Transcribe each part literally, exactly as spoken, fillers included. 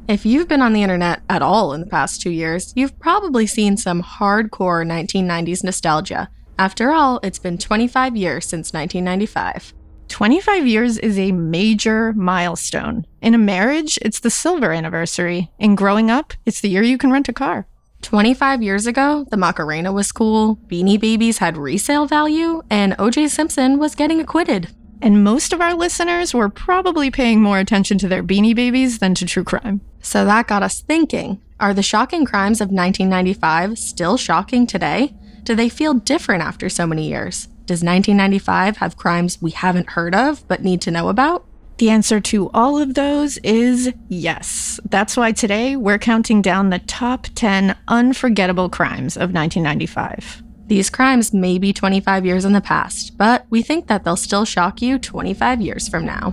If you've been on the internet at all in the past two years, you've probably seen some hardcore nineteen nineties nostalgia. After all, it's been twenty-five years since nineteen ninety-five. twenty-five years is a major milestone. In a marriage, it's the silver anniversary. In growing up, it's the year you can rent a car. twenty-five years ago, the Macarena was cool, Beanie Babies had resale value, and O J Simpson was getting acquitted. And most of our listeners were probably paying more attention to their Beanie Babies than to true crime. So that got us thinking, are the shocking crimes of nineteen ninety-five still shocking today? Do they feel different after so many years? Does nineteen ninety-five have crimes we haven't heard of but need to know about? The answer to all of those is yes. That's why today we're counting down the top ten unforgettable crimes of nineteen ninety-five. These crimes may be twenty-five years in the past, but we think that they'll still shock you twenty-five years from now.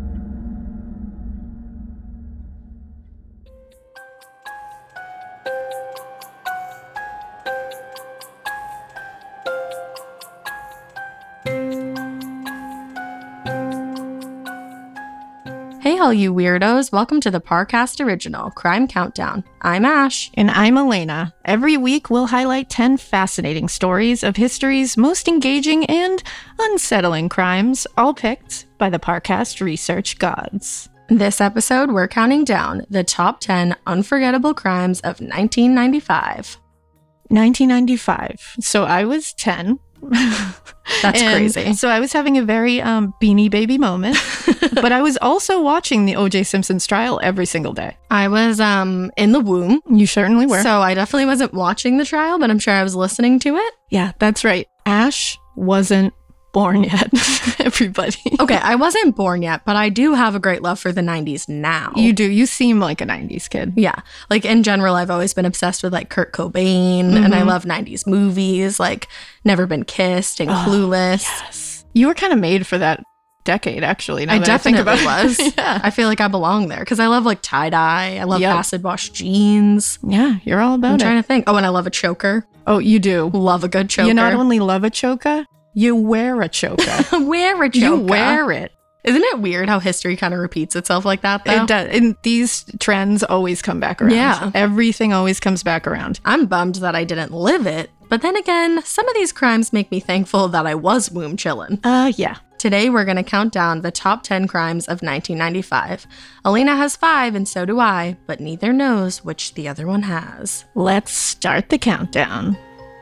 Hey all you weirdos, welcome to the Parcast Original, Crime Countdown. I'm Ash. And I'm Elena. Every week we'll highlight ten fascinating stories of history's most engaging and unsettling crimes, all picked by the Parcast research gods. This episode, we're counting down the top ten unforgettable crimes of nineteen ninety-five. nineteen ninety-five. So I was ten. That's crazy. So I was having a very um, Beanie Baby moment, but I was also watching the O J Simpson's trial every single day. I was um in the womb. You certainly were. So I definitely wasn't watching the trial, but I'm sure I was listening to it. Yeah, that's right. Ash wasn't born yet, everybody. Okay, I wasn't born yet, but I do have a great love for the nineties now. You do. You seem like a nineties kid. Yeah. Like in general, I've always been obsessed with like Kurt Cobain, mm-hmm. and I love nineties movies like Never Been Kissed and oh, Clueless. Yes. You were kind of made for that decade, actually. Now I that definitely I think about was. It. Yeah. I feel like I belong there because I love like tie-dye. I love yep. acid wash jeans. Yeah, you're all about I'm it. I'm trying to think. Oh, and I love a choker. Oh, you do? Love a good choker. You not only love a choker, you wear a choker. Wear a choker. You wear it. Isn't it weird how history kind of repeats itself like that, though? It does. And these trends always come back around. Yeah. Everything always comes back around. I'm bummed that I didn't live it. But then again, some of these crimes make me thankful that I was womb chillin'. Uh, yeah. Today, we're going to count down the top ten crimes of nineteen ninety-five. Elena has five, and so do I, but neither knows which the other one has. Let's start the countdown.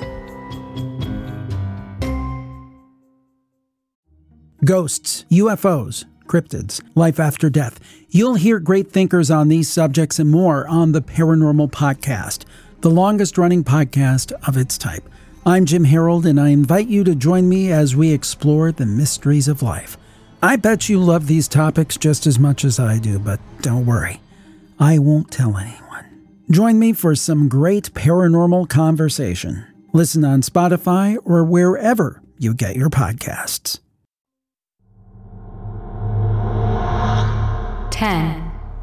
Ghosts, U F Os, cryptids, life after death. You'll hear great thinkers on these subjects and more on the Paranormal Podcast, the longest-running podcast of its type. I'm Jim Harold, and I invite you to join me as we explore the mysteries of life. I bet you love these topics just as much as I do, but don't worry. I won't tell anyone. Join me for some great paranormal conversation. Listen on Spotify or wherever you get your podcasts. ten.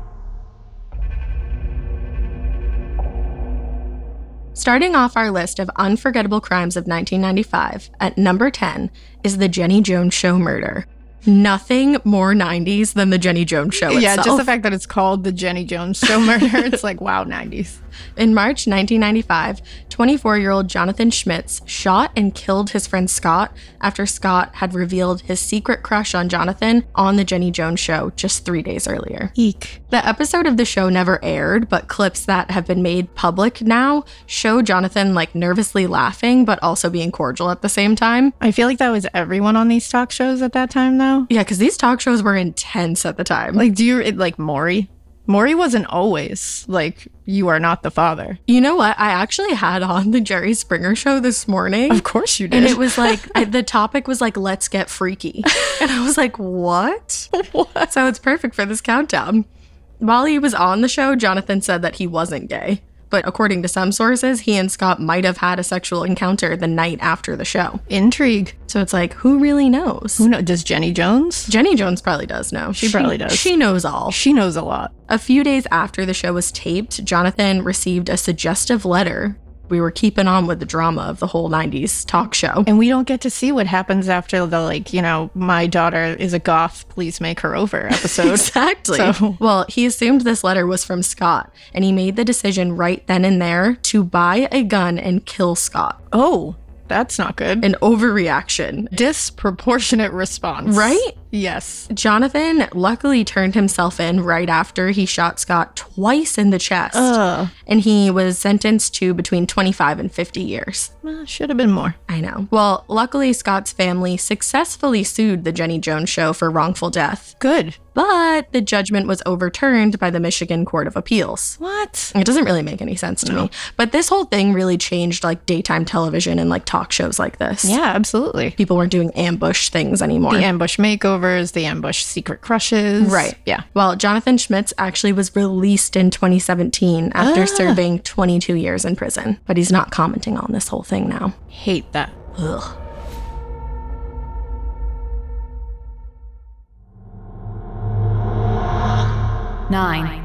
Starting off our list of unforgettable crimes of nineteen ninety-five, at number ten is the Jenny Jones Show murder. Nothing more nineties than the Jenny Jones Show itself. Yeah, just the fact that it's called the Jenny Jones Show murder, it's like, wow, nineties. In March nineteen ninety-five, twenty-four-year-old Jonathan Schmitz shot and killed his friend Scott after Scott had revealed his secret crush on Jonathan on the Jenny Jones Show just three days earlier. Eek. The episode of the show never aired, but clips that have been made public now show Jonathan like nervously laughing, but also being cordial at the same time. I feel like that was everyone on these talk shows at that time, though. Yeah, because these talk shows were intense at the time. Like, do you, like, Maury? Maury wasn't always like, you are not the father. You know what? I actually had on the Jerry Springer Show this morning. Of course you did. And it was like, I, the topic was like, let's get freaky. And I was like, what? What? So it's perfect for this countdown. While he was on the show, Jonathan said that he wasn't gay. But according to some sources, he and Scott might have had a sexual encounter the night after the show. Intrigue. So it's like, who really knows? Who knows? Does Jenny Jones? Jenny Jones probably does know. She, she probably does. She knows all. She knows a lot. A few days after the show was taped, Jonathan received a suggestive letter we were keeping on with the drama of the whole nineties talk show. And we don't get to see what happens after the, like, you know, my daughter is a goth, please make her over episode. Exactly. So- Well, he assumed this letter was from Scott, and he made the decision right then and there to buy a gun and kill Scott. Oh, that's not good. An overreaction. Disproportionate response. Right? Yes. Jonathan luckily turned himself in right after he shot Scott twice in the chest. Ugh. And he was sentenced to between twenty-five and fifty years. Well, should have been more. I know. Well, luckily, Scott's family successfully sued the Jenny Jones Show for wrongful death. Good. But the judgment was overturned by the Michigan Court of Appeals. What? It doesn't really make any sense to No. me. But this whole thing really changed like daytime television and like talk shows like this. Yeah, absolutely. People weren't doing ambush things anymore. The ambush makeovers, the ambush secret crushes. Right. Yeah. Well, Jonathan Schmitz actually was released in twenty seventeen after Ah. serving twenty-two years in prison. But he's not commenting on this whole thing now. Hate that. Ugh. Nine.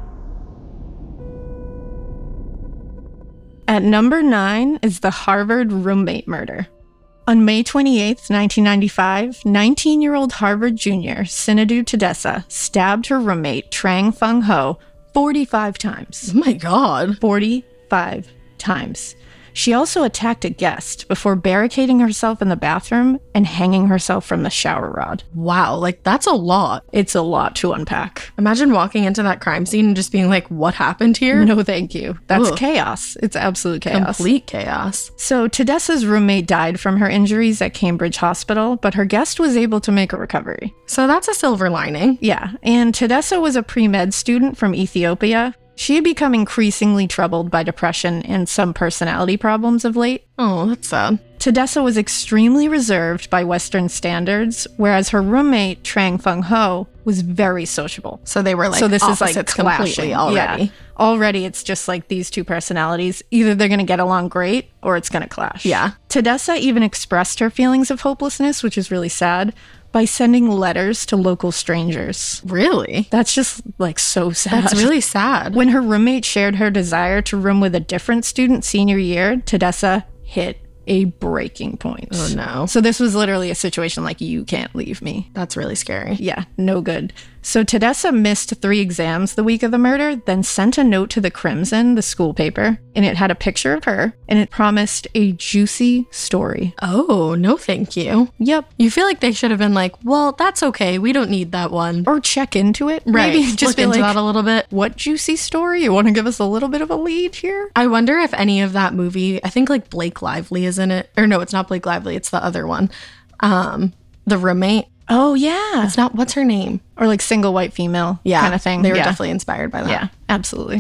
At number nine is the Harvard roommate murder. On May twenty-eighth, nineteen ninety-five, nineteen-year-old Harvard junior Sinadu Tedessa stabbed her roommate Trang Fung Ho forty-five times. Oh my God. forty-five times. She also attacked a guest before barricading herself in the bathroom and hanging herself from the shower rod. Wow. Like, that's a lot. It's a lot to unpack. Imagine walking into that crime scene and just being like, what happened here? No, thank you. That's Ugh. chaos. It's absolute chaos. Complete chaos. So Tedessa's roommate died from her injuries at Cambridge Hospital, but her guest was able to make a recovery. So that's a silver lining. Yeah, and Tedessa was a pre-med student from Ethiopia. She had become increasingly troubled by depression and some personality problems of late. Oh, that's sad. Tedessa was extremely reserved by Western standards, whereas her roommate, Trang Fung Ho, was very sociable. So they were like, so this is like opposites clashing completely already. Yeah. Already it's just like these two personalities. Either they're going to get along great or it's going to clash. Yeah. Tedessa even expressed her feelings of hopelessness, which is really sad, by sending letters to local strangers. Really? That's just like so sad. That's really sad. When her roommate shared her desire to room with a different student senior year, Tedessa hit a breaking point. Oh no. So this was literally a situation like, you can't leave me. That's really scary. Yeah, no good. So Tedessa missed three exams the week of the murder, then sent a note to the Crimson, the school paper, and it had a picture of her, and it promised a juicy story. Oh, no thank you. Yep. You feel like they should have been like, well, that's okay. We don't need that one. Or check into it. Right. Maybe just Look be into like, that a little bit. what juicy story? You want to give us a little bit of a lead here? I wonder if any of that movie, I think like Blake Lively is in it. Or no, it's not Blake Lively. It's the other one. Um, The Roommate. Oh, yeah. It's not, what's her name? Or like single white female Yeah. kind of thing. They were yeah. definitely inspired by that. Yeah, absolutely.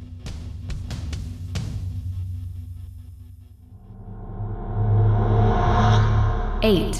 Eight.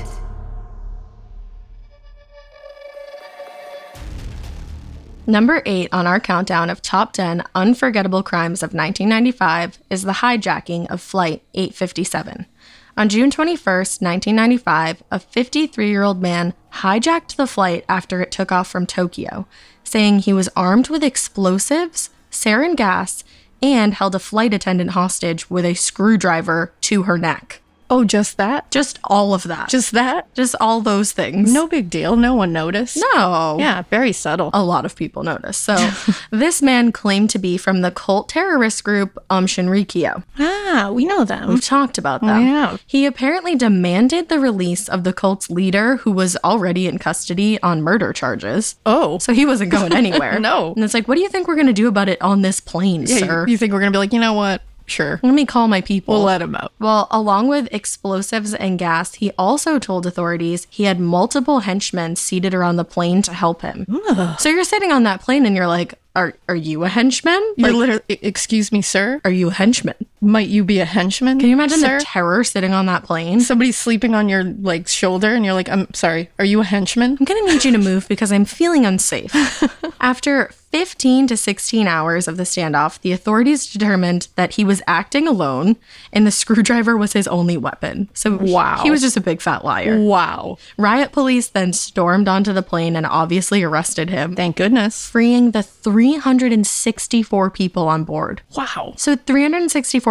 Number eight on our countdown of top ten unforgettable crimes of nineteen ninety-five is the hijacking of Flight eight fifty-seven. On June twenty-first, nineteen ninety-five, a fifty-three-year-old man hijacked the flight after it took off from Tokyo, saying he was armed with explosives, sarin gas, and held a flight attendant hostage with a screwdriver to her neck. Oh, just that? Just all of that. Just that? Just all those things. No big deal. No one noticed. No. Yeah, very subtle. A lot of people noticed. So this man claimed to be from the cult terrorist group Um Shinrikyo. Ah, we know them. We've talked about them. Yeah. He apparently demanded the release of the cult's leader, who was already in custody on murder charges. Oh. So he wasn't going anywhere. No. And it's like, what do you think we're going to do about it on this plane, Yeah, sir? you, you think we're going to be like, you know what? Sure. Let me call my people. We'll let him out. Well, along with explosives and gas, he also told authorities he had multiple henchmen seated around the plane to help him. Ugh. So you're sitting on that plane and you're like, are are you a henchman? You're Like, literally, "E- excuse me, sir? are you a henchman? Might you be a henchman? Can you imagine sir? the terror sitting on that plane? Somebody's sleeping on your like shoulder and you're like, I'm sorry, are you a henchman? I'm gonna need you to move because I'm feeling unsafe. After fifteen to sixteen hours of the standoff, the authorities determined that he was acting alone and the screwdriver was his only weapon. So Wow. he was just a big fat liar. Wow. Riot police then stormed onto the plane and obviously arrested him, Thank goodness. freeing the three hundred sixty-four people on board. Wow. So three hundred sixty-four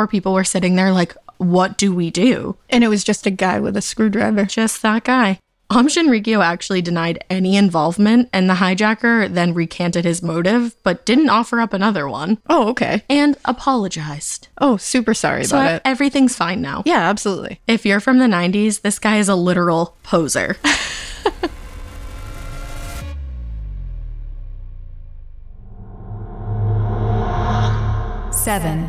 poor people were sitting there like, what do we do? And it was just a guy with a screwdriver. Just that guy. Amshin Rikyo actually denied any involvement, and the hijacker then recanted his motive, but didn't offer up another one, Oh, okay. and apologized. Oh, super sorry So about it. everything's fine now. Yeah, absolutely. If you're from the nineties, this guy is a literal poser. seven,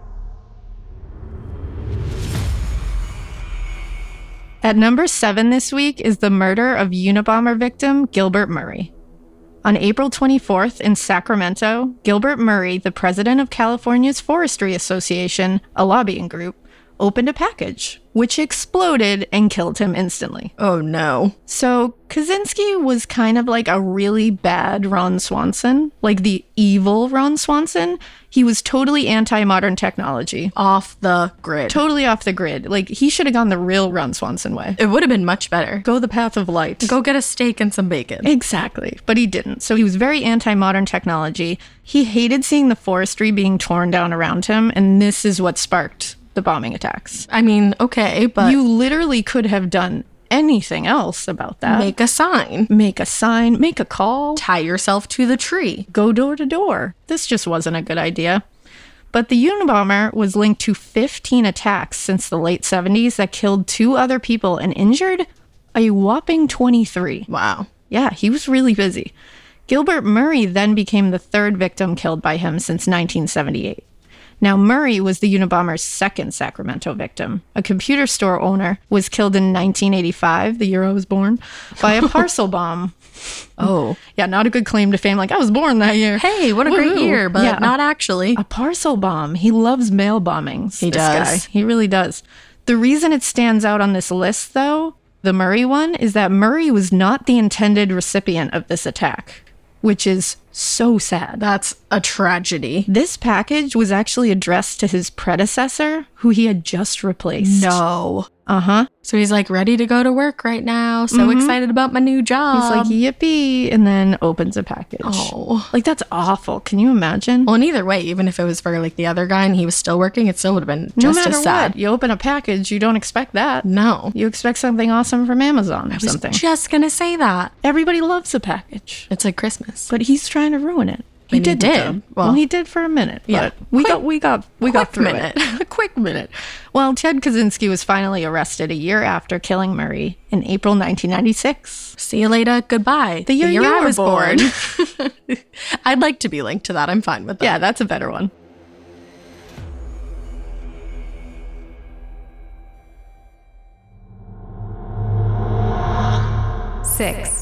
At number seven this week is the murder of Unabomber victim Gilbert Murray. On April twenty-fourth in Sacramento, Gilbert Murray, the president of California's Forestry Association, a lobbying group, opened a package, which exploded and killed him instantly. Oh no. So, Kaczynski was kind of like a really bad Ron Swanson, like the evil Ron Swanson. He was totally anti-modern technology. Off the grid. Totally off the grid. Like, he should have gone the real Ron Swanson way. It would have been much better. Go the path of light. Go get a steak and some bacon. Exactly. But he didn't. So he was very anti-modern technology. He hated seeing the forestry being torn down around him, and this is what sparked the bombing attacks. I mean, okay, but You literally could have done anything else about that. make a sign. Make a sign, make a call, Tie yourself to the tree. go door to door. This just wasn't a good idea. But the Unabomber was linked to fifteen attacks since the late seventies that killed two other people and injured a whopping twenty-three. Wow. Yeah, he was really busy. Gilbert Murray then became the third victim killed by him since nineteen seventy-eight. Now, Murray was the Unabomber's second Sacramento victim. A computer store owner was killed in nineteen eighty-five, the year I was born, by a parcel bomb. Oh. Yeah, not a good claim to fame, like, I was born that year. Hey, what a great Woohoo. year, but Yeah. not actually. A parcel bomb. He loves mail bombings. He this does. Guy. He really does. The reason it stands out on this list, though, the Murray one, is that Murray was not the intended recipient of this attack, which is so sad. That's a tragedy. This package was actually addressed to his predecessor, who he had just replaced. No. Uh-huh. So he's like ready to go to work right now. So excited about my new job. He's like, yippee, and then opens a package. oh. Like, that's awful. Can you imagine? Well, and either way, even if it was for like the other guy and he was still working, it still would have been no just matter as sad. what, you open a package, you don't expect that. No. You expect something awesome from Amazon or I was something. just gonna say that. Everybody loves a package, It's like Christmas. but he's trying to ruin it. He And he did. did. though. Well- Well, he did for a minute. Yeah. But we Quick- got, we got, we got quick through minute. it. A quick minute. Well, Ted Kaczynski was finally arrested a year after killing Murray in April nineteen ninety-six. See you later. Goodbye. The year you I were was born. born. I'd like to be linked to that. I'm fine with that. Yeah, that's a better one. six,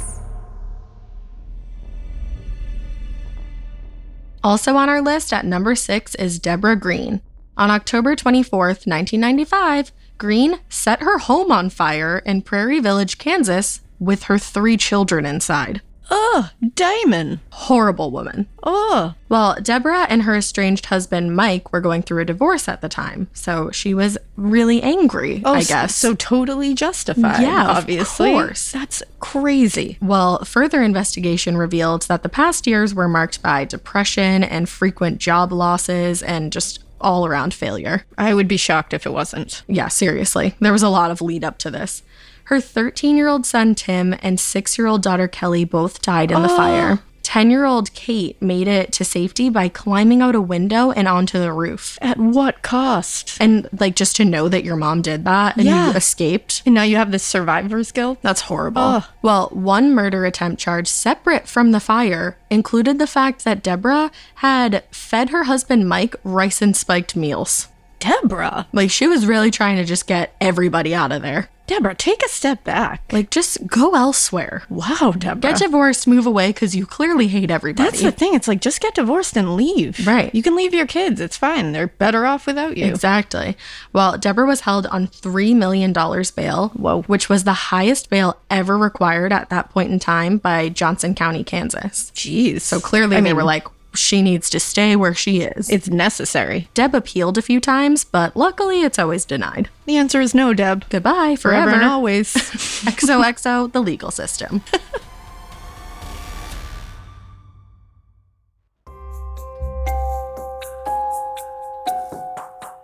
Also on our list at number six is Deborah Green. On October twenty-fourth, nineteen ninety-five, Green set her home on fire in Prairie Village, Kansas, with her three children inside. Ugh, Damon. Horrible woman. Ugh. Well, Deborah and her estranged husband, Mike, were going through a divorce at the time, so she was really angry, Oh, I so- guess. So, totally justified. Yeah, of obviously. course. That's crazy. Well, further investigation revealed that the past years were marked by depression and frequent job losses and just all around failure. I would be shocked if it wasn't. Yeah, seriously. There was a lot of lead up to this. Her thirteen-year-old son, Tim, and six-year-old daughter, Kelly, both died in the fire. ten-year-old Kate made it to safety by climbing out a window and onto the roof. At what cost? And, like, just to know that your mom did that and Yeah. you escaped. And now you have this survivor's guilt? That's horrible. Ugh. Well, one murder attempt charge separate from the fire included the fact that Deborah had fed her husband Mike rice and spiked meals. Deborah. Like, she was really trying to just get everybody out of there. Deborah, take a step back. Like, just go elsewhere. Wow, Deborah. Get divorced, move away, because you clearly hate everybody. That's the thing. It's like, just get divorced and leave. Right. You can leave your kids. It's fine. They're better off without you. Exactly. Well, Deborah was held on three million dollars bail, Whoa. which was the highest bail ever required at that point in time by Johnson County, Kansas. Jeez. So clearly I they mean, were like, she needs to stay where she is. it's necessary. Deb appealed a few times, but luckily it's always denied. The answer is no, Deb. Goodbye, forever. Forever and always. X O X O, the legal system.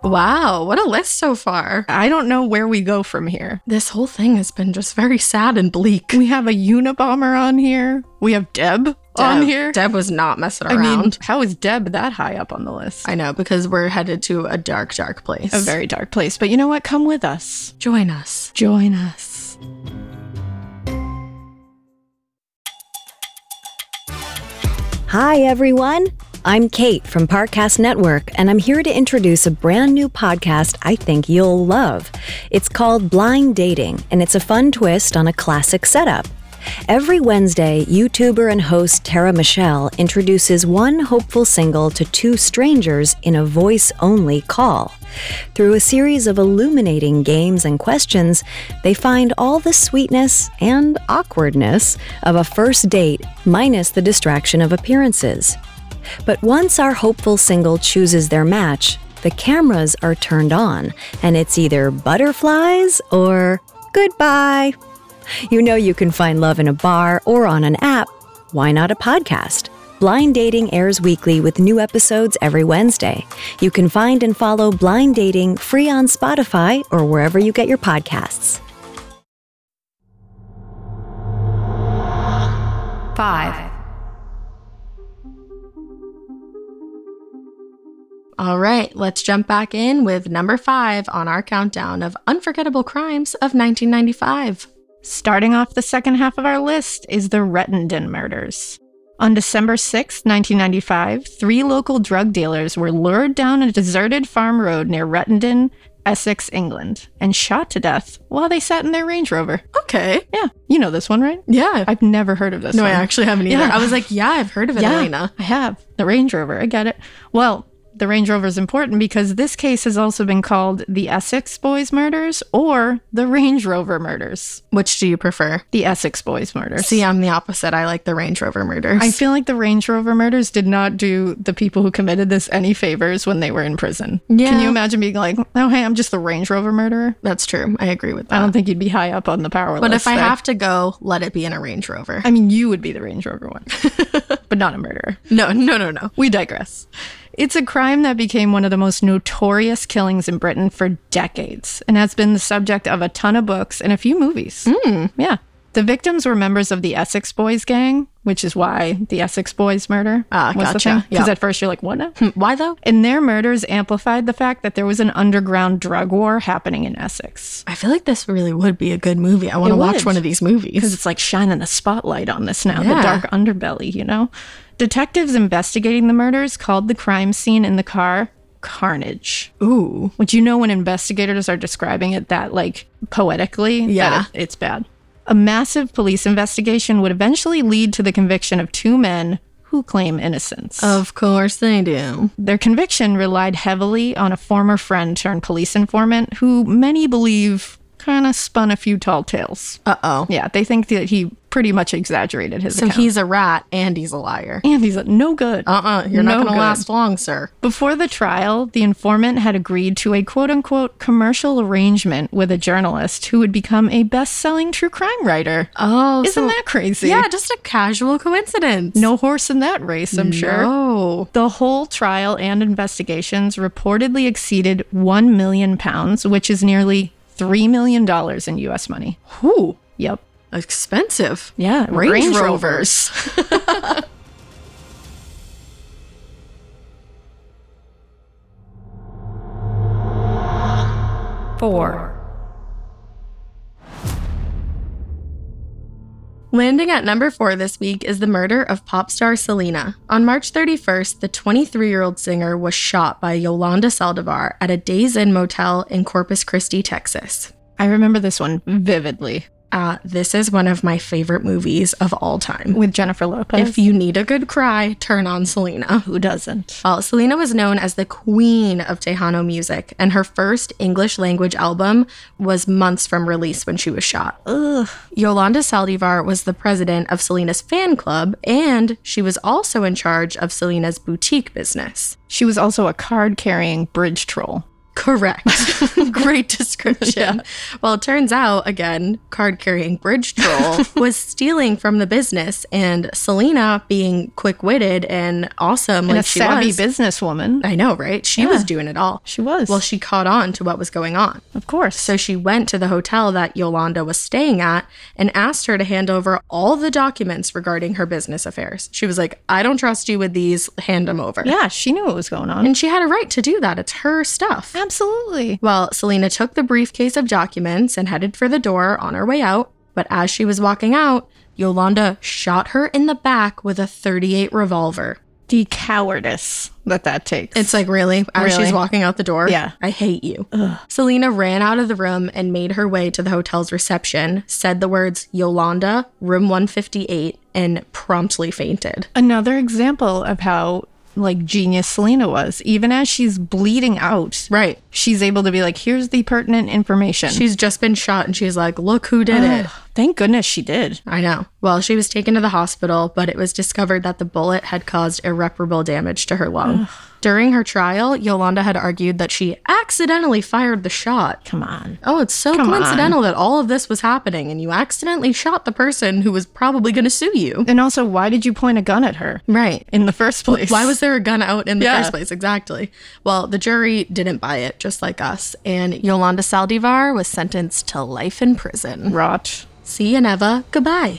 Wow, what a list so far. I don't know where we go from here. This whole thing has been just very sad and bleak. We have a Unabomber on here. We have Deb, Deb on here. Deb was not messing around. I mean, how is Deb that high up on the list? I know, because we're headed to a dark, dark place. A very dark place. But you know what? Come with us. Join us. Join us. Hi, everyone. I'm Kate from Parcast Network, and I'm here to introduce a brand new podcast I think you'll love. It's called Blind Dating, and it's a fun twist on a classic setup. Every Wednesday, YouTuber and host Tara Michelle introduces one hopeful single to two strangers in a voice-only call. Through a series of illuminating games and questions, they find all the sweetness and awkwardness of a first date, minus the distraction of appearances. But once our hopeful single chooses their match, the cameras are turned on, and it's either butterflies or goodbye. You know you can find love in a bar or on an app. Why not a podcast? Blind Dating airs weekly with new episodes every Wednesday. You can find and follow Blind Dating free on Spotify or wherever you get your podcasts. Five. All right, let's jump back in with number five on our countdown of unforgettable crimes of nineteen ninety-five. Starting off the second half of our list is the Rettenden murders. On December sixth, nineteen ninety-five, three local drug dealers were lured down a deserted farm road near Rettenden, Essex, England, and shot to death while they sat in their Range Rover. Okay. Yeah, you know this one, right? Yeah. I've never heard of this no, one. I actually haven't either. Yeah. I was like, yeah, I've heard of it, yeah, Elena. I have. The Range Rover, I get it. Well, the Range Rover is important because this case has also been called the Essex Boys murders or the Range Rover murders. Which do you prefer? The Essex Boys murders. See, I'm the opposite. I like the Range Rover murders. I feel like the Range Rover murders did not do the people who committed this any favors when they were in prison. Yeah. Can you imagine being like, oh, hey, I'm just the Range Rover murderer? That's true. I agree with that. I don't think you'd be high up on the power But list. if I there. have to go, let it be in a Range Rover. I mean, you would be the Range Rover one, but not a murderer. No, no, no, no. We digress. It's a crime that became one of the most notorious killings in Britain for decades and has been the subject of a ton of books and a few movies. Mm. Yeah. The victims were members of the Essex Boys gang, which is why the Essex Boys murder Ah, was gotcha. the thing. Because Yep. at first you're like, what now? Why though? And their murders amplified the fact that there was an underground drug war happening in Essex. I feel like this really would be a good movie. I want to It watch would. one of these movies. Because it's like shining a spotlight on this now, Yeah. the dark underbelly, you know? Detectives investigating the murders called the crime scene in the car carnage. Ooh. Which, you know, when investigators are describing it that, like, poetically, Yeah. that it, it's bad. A massive police investigation would eventually lead to the conviction of two men who claim innocence. Of course they do. Their conviction relied heavily on a former friend turned police informant who many believe kind of spun a few tall tales. Uh-oh. Yeah, they think that he pretty much exaggerated his So account. he's a rat and he's a liar. And he's like, no good. Uh-uh. You're not No going to good. last long, sir. Before the trial, the informant had agreed to a quote-unquote commercial arrangement with a journalist who would become a best-selling true crime writer. Oh, Isn't so- that crazy? Yeah, just a casual coincidence. No horse in that race, I'm sure. No. The whole trial and investigations reportedly exceeded one million pounds, which is nearly three million dollars in U S money. Ooh. Yep. Expensive. Yeah, Range, Range Rovers. Four. Landing at number four this week is the murder of pop star Selena. On March thirty-first, the twenty-three-year-old singer was shot by Yolanda Saldivar at a Days Inn motel in Corpus Christi, Texas. I remember this one vividly. Uh, this is one of my favorite movies of all time. With Jennifer Lopez. If you need a good cry, turn on Selena. Who doesn't? Well, Selena was known as the queen of Tejano music, and her first English language album was months from release when she was shot. Ugh. Yolanda Saldivar was the president of Selena's fan club, and she was also in charge of Selena's boutique business. She was also a card-carrying bridge troll. Correct. Great description. Yeah. Well, it turns out, again, card-carrying bridge troll was stealing from the business, and Selena, being quick-witted and awesome, and like a she savvy was, businesswoman. I know, right? She Yeah. was doing it all. She was. Well, she caught on to what was going on. Of course. So she went to the hotel that Yolanda was staying at and asked her to hand over all the documents regarding her business affairs. She was like, I don't trust you with these. Hand them over. Yeah, she knew what was going on. And she had a right to do that. It's her stuff. Absolutely. Well, Selena took the briefcase of documents and headed for the door on her way out. But as she was walking out, Yolanda shot her in the back with a thirty-eight revolver. The cowardice that that takes. It's like, really? As Really? she's walking out the door? Yeah. I hate you. Ugh. Selena ran out of the room and made her way to the hotel's reception, said the words, Yolanda, room one fifty-eight, and promptly fainted. Another example of how, like, genius Selena was. Even as she's bleeding out, Right. she's able to be like, here's the pertinent information. She's just been shot and she's like, look who did it. Ugh, thank goodness she did. I know. Well, she was taken to the hospital, but it was discovered that the bullet had caused irreparable damage to her lung. During her trial, Yolanda had argued that she accidentally fired the shot. Come on. Oh, it's so Come coincidental that all of this was happening and you accidentally shot the person who was probably going to sue you. And also, why did you point a gun at her Right. in the first place? Why was there a gun out in the Yeah. first place? Exactly. Well, the jury didn't buy it, just like us, and Yolanda Saldivar was sentenced to life in prison. rot? See you, Neva. Goodbye.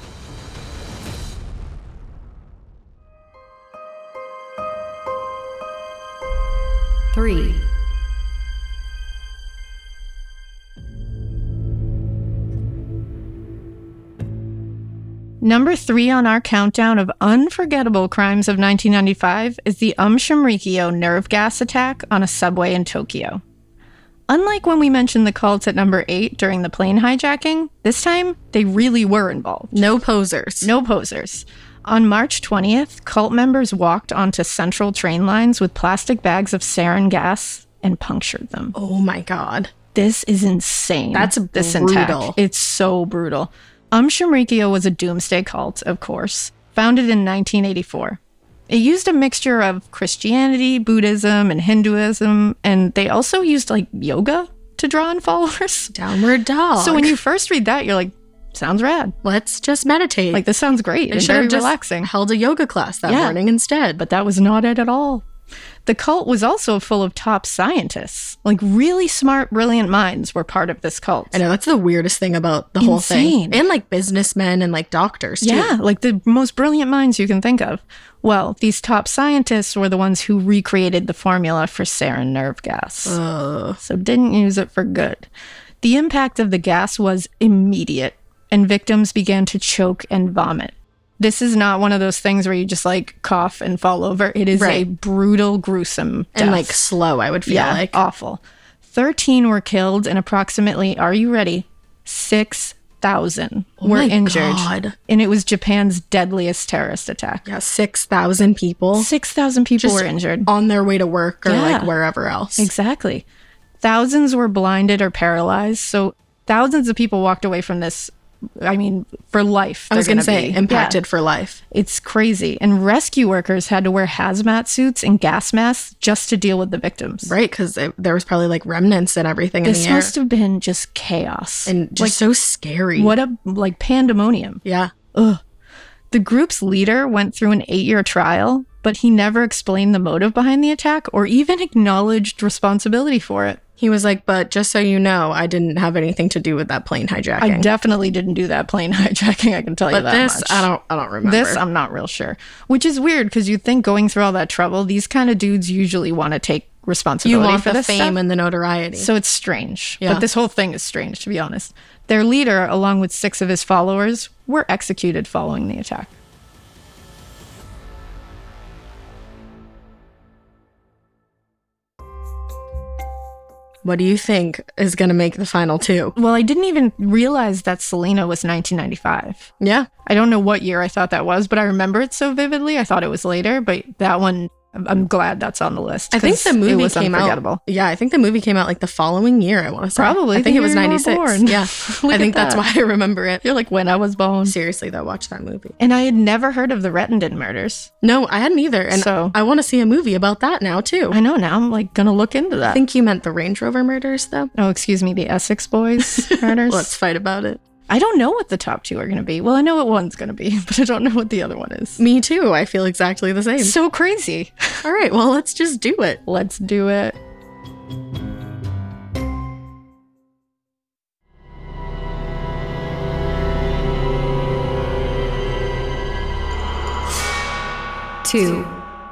three, Number three on our countdown of unforgettable crimes of nineteen ninety-five is the Um Shinrikyo nerve gas attack on a subway in Tokyo. Unlike when we mentioned the cults at number eight during the plane hijacking, this time they really were involved. No posers. No posers. On March twentieth, cult members walked onto central train lines with plastic bags of sarin gas and punctured them. Oh my God. This is insane. That's this brutal. attack. It's so brutal. Um Shinrikyo was a doomsday cult, of course, founded in nineteen eighty-four. It used a mixture of Christianity, Buddhism, and Hinduism, and they also used like yoga to draw in followers. Downward dog. So when you first read that, you're like, sounds rad. Let's just meditate. Like, this sounds great they and should very have just relaxing. held a yoga class that Yeah. morning instead. But that was not it at all. The cult was also full of top scientists. Like, really smart, brilliant minds were part of this cult. I know, that's the weirdest thing about the whole Insane. thing. And like businessmen and like doctors too. Yeah, like the most brilliant minds you can think of. Well, these top scientists were the ones who recreated the formula for sarin nerve gas. Ugh. So didn't use it for good. The impact of the gas was immediate, and victims began to choke and vomit. This is not one of those things where you just like cough and fall over. It is a Right. brutal, gruesome death. And like slow, I would feel yeah, like. awful. thirteen were killed and approximately, are you ready? six thousand Oh were my injured. God. And it was Japan's deadliest terrorist attack. Yeah, six thousand people six thousand people Just were injured. on their way to work or Yeah. like wherever else. Exactly. Thousands were blinded or paralyzed. So thousands of people walked away from this, I mean, for life. I was going to say be. impacted for life. Yeah, it's crazy. And rescue workers had to wear hazmat suits and gas masks just to deal with the victims. Right, because there was probably like remnants and everything This in the air. must have been just chaos. and just like, so scary. what a, like, pandemonium. Yeah. Ugh. The group's leader went through an eight-year trial, but he never explained the motive behind the attack or even acknowledged responsibility for it. He was like, but just so you know, I didn't have anything to do with that plane hijacking. I definitely didn't do that plane hijacking, I can tell you but that this, much. I don't I don't remember. This, I'm not real sure. Which is weird, because you'd think going through all that trouble, these kind of dudes usually want to take you responsibility want for the this fame stuff. and the notoriety. So it's strange. Yeah. But this whole thing is strange, to be honest. Their leader, along with six of his followers, were executed following the attack. What do you think is going to make the final two? Well, I didn't even realize that Selena was nineteen ninety-five. Yeah. I don't know what year I thought that was, but I remember it so vividly. I thought it was later, but that one I'm, I'm glad that's on the list. I think 'cause the movie it was came unforgettable. out. Yeah, I think the movie came out like the following year, I want to say. Probably I think the it was year you were ninety-six. born. Yeah. Look I at think that's that. why I remember it. You're like, when I was born. Seriously, though, watch that movie. And I had never heard of the Rettenden murders. No, I hadn't either. And So- I want to see a movie about that now, too. I know, now I'm like gonna look into I that. think you meant the Range Rover murders, though. Oh, excuse me, the Essex Boys murders. Let's fight about it. I don't know what the top two are going to be. Well, I know what one's going to be, but I don't know what the other one is. Me too. I feel exactly the same. So crazy. All right, well, let's just do it. Let's do it. Two.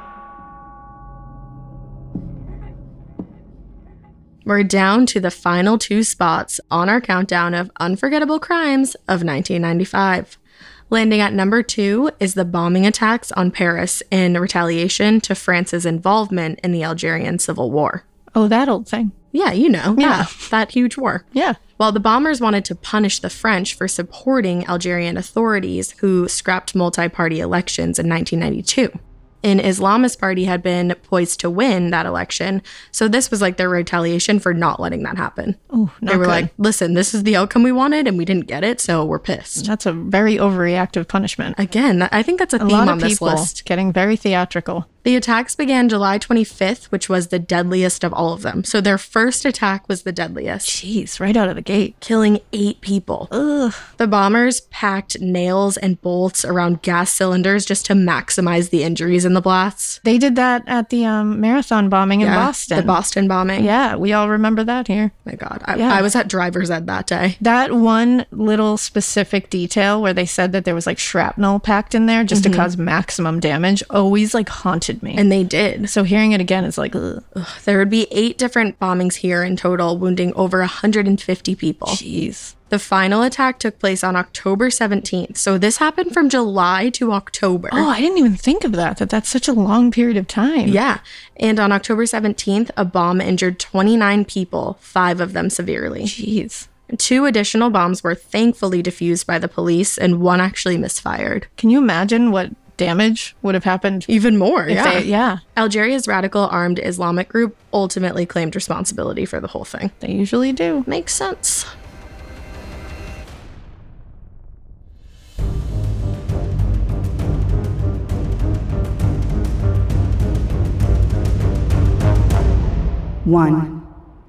We're down to the final two spots on our countdown of unforgettable crimes of nineteen ninety-five. Landing at number two is the bombing attacks on Paris in retaliation to France's involvement in the Algerian Civil War. Oh, that old thing. Yeah, you know, Yeah. yeah, that huge war. Yeah. While the bombers wanted to punish the French for supporting Algerian authorities who scrapped multi-party elections in nineteen ninety-two. An Islamist party had been poised to win that election, so this was like their retaliation for not letting that happen. Oh, not They were good. like, listen, this is the outcome we wanted and we didn't get it, so we're pissed. That's a very overreactive punishment. Again, that- I think that's a, A theme lot on of this people list. getting very theatrical. The attacks began July twenty-fifth, which was the deadliest of all of them. So their first attack was the deadliest, Jeez, right out of the gate. killing eight people. Ugh. The bombers packed nails and bolts around gas cylinders just to maximize the injuries in the blasts. They did that at the um, marathon bombing in Yeah, Boston. The Boston bombing. Yeah, we all remember that here. My God. I, Yeah. I was at driver's ed that day. That one little specific detail where they said that there was like shrapnel packed in there just to cause maximum damage always like haunted me. And they did. So hearing it again is like, ugh. There would be eight different bombings here in total, wounding over one hundred fifty people. Jeez. The final attack took place on October seventeenth. So this happened from July to October. Oh, I didn't even think of that, that that's such a long period of time. Yeah. And on October seventeenth, a bomb injured twenty-nine people, five of them severely. Jeez. Two additional bombs were thankfully defused by the police, and one actually misfired. Can you imagine what damage would have happened? Even more, if yeah. They, yeah. Algeria's radical armed Islamic group ultimately claimed responsibility for the whole thing. They usually do. Makes sense. One.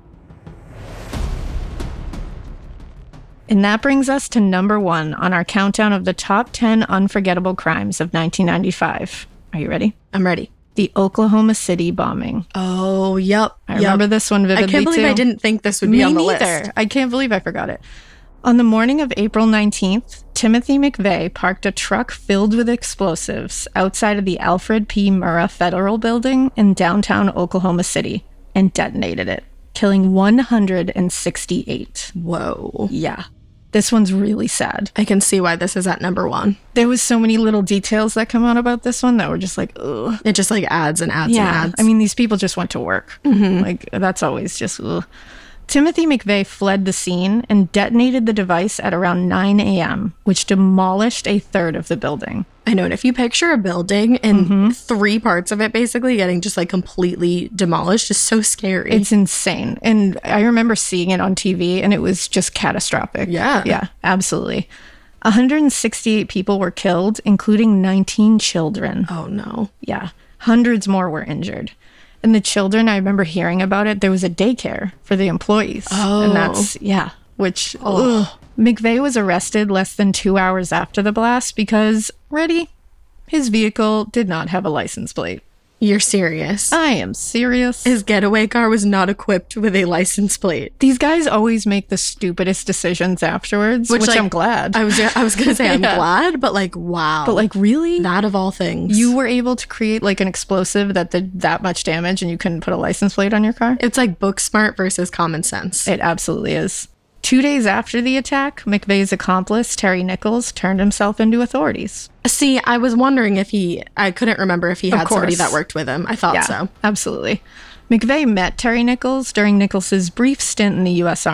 And that brings us to number one on our countdown of the top ten unforgettable crimes of nineteen ninety-five. Are you ready? I'm ready. The Oklahoma City bombing. Oh, yep. I yep. remember this one vividly I can't believe too. I didn't think this would be Me on the neither. list. I can't believe I forgot it. On the morning of April nineteenth, Timothy McVeigh parked a truck filled with explosives outside of the Alfred P. Murrah Federal Building in downtown Oklahoma City and detonated it, killing one hundred sixty-eight. Whoa. Yeah. This one's really sad. I can see why this is at number one. There was so many little details that come out about this one that were just like, ugh. It just like adds and adds Yeah, and adds. I mean, these people just went to work. Like, that's always just, ugh. Timothy McVeigh fled the scene and detonated the device at around nine a.m., which demolished a third of the building. I know. And if you picture a building and three parts of it basically getting just like completely demolished, is so scary. It's insane. And I remember seeing it on T V, and it was just catastrophic. Yeah. Yeah, absolutely. one hundred sixty-eight people were killed, including nineteen children. oh no. Yeah. Hundreds more were injured. And the children, I remember hearing about it, there was a daycare for the employees. Oh. And that's, yeah, which, ugh. McVeigh was arrested less than two hours after the blast because, ready, his vehicle did not have a license plate. You're serious. I am serious. His getaway car was not equipped with a license plate. These guys always make the stupidest decisions afterwards, which, like, I'm glad. I was I was gonna say I'm Yeah. glad, but like wow. but like, really? that of all things. You were able to create like an explosive that did that much damage and you couldn't put a license plate on your car? It's like book smart versus common sense. It absolutely is. Two days after the attack, McVeigh's accomplice, Terry Nichols, turned himself into authorities. See, I was wondering if he I couldn't remember if he Of had somebody course. that worked with him. I thought Yeah, so. absolutely. McVeigh met Terry Nichols during Nichols's brief stint in the U S Army.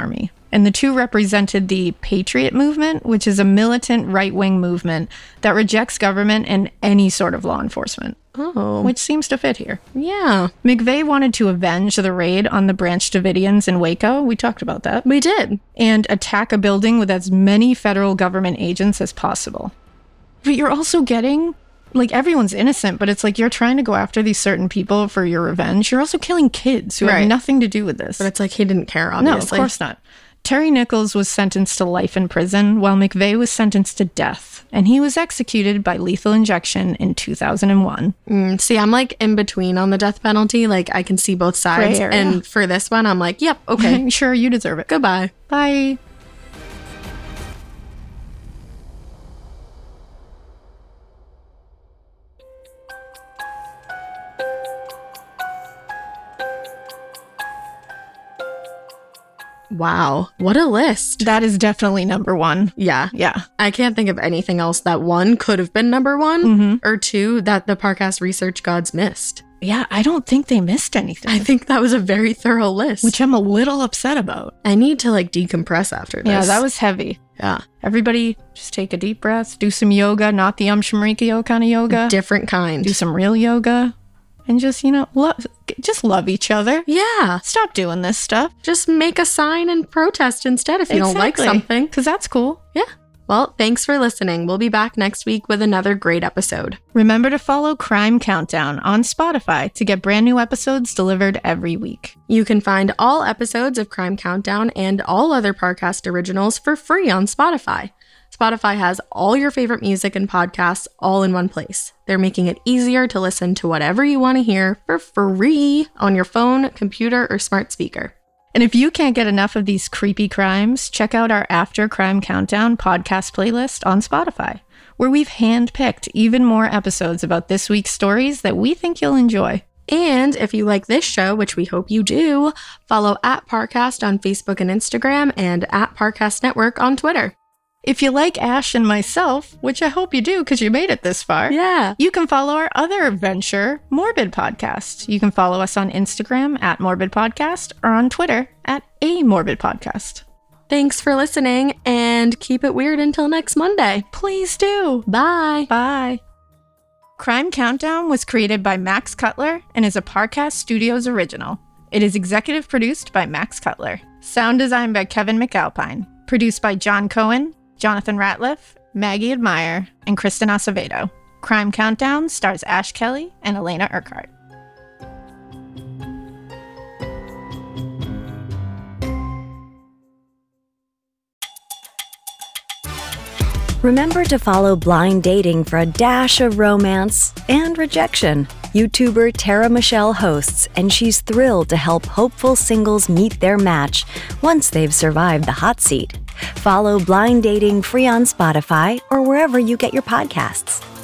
And the two represented the Patriot Movement, which is a militant right-wing movement that rejects government and any sort of law enforcement. Oh. Which seems to fit here. Yeah. McVeigh wanted to avenge the raid on the Branch Davidians in Waco. We talked about that. We did. And attack a building with as many federal government agents as possible. But you're also getting, like, everyone's innocent, but it's like you're trying to go after these certain people for your revenge. You're also killing kids who Right. have nothing to do with this. But it's like he didn't care, No, obviously. of course not. Terry Nichols was sentenced to life in prison, while McVeigh was sentenced to death, and he was executed by lethal injection in two thousand one. Mm, see, I'm like in between on the death penalty. Like, I can see both sides. Gray area. And for this one, I'm like, yep, okay. Sure, you deserve it. Goodbye. Bye. Wow. What a list. That is definitely number one. Yeah. Yeah. I can't think of anything else that one could have been number one Mhm. or two that the Parcast research gods missed. Yeah, I don't think they missed anything. I think that was a very thorough list. Which I'm a little upset about. I need to like decompress after this. Yeah, that was heavy. Yeah. Everybody just take a deep breath, do some yoga, not the Om Shamrikyo kind of yoga. Different kind. Do some real yoga. And just, you know, love, just love each other. Yeah. Stop doing this stuff. Just make a sign and protest instead if you don't like something. Because that's cool. Yeah. Well, thanks for listening. We'll be back next week with another great episode. Remember to follow Crime Countdown on Spotify to get brand new episodes delivered every week. You can find all episodes of Crime Countdown and all other Parcast originals for free on Spotify. Spotify has all your favorite music and podcasts all in one place. They're making it easier to listen to whatever you want to hear for free on your phone, computer, or smart speaker. And if you can't get enough of these creepy crimes, check out our After Crime Countdown podcast playlist on Spotify, where we've handpicked even more episodes about this week's stories that we think you'll enjoy. And if you like this show, which we hope you do, follow at Parcast on Facebook and Instagram and at Parcast Network on Twitter. If you like Ash and myself, which I hope you do because you made it this far, Yeah. you can follow our other venture, Morbid Podcast. You can follow us on Instagram at Morbid Podcast or on Twitter at A Morbid Podcast. Thanks for listening and keep it weird until next Monday. Please do. Bye. Bye. Crime Countdown was created by Max Cutler and is a Parcast Studios original. It is executive produced by Max Cutler. Sound designed by Kevin McAlpine. Produced by John Cohen, Jonathan Ratliff, Maggie Admire, and Kristen Acevedo. Crime Countdown stars Ash Kelly and Elena Urquhart. Remember to follow Blind Dating for a dash of romance and rejection. YouTuber Tara Michelle hosts, and she's thrilled to help hopeful singles meet their match once they've survived the hot seat. Follow Blind Dating free on Spotify or wherever you get your podcasts.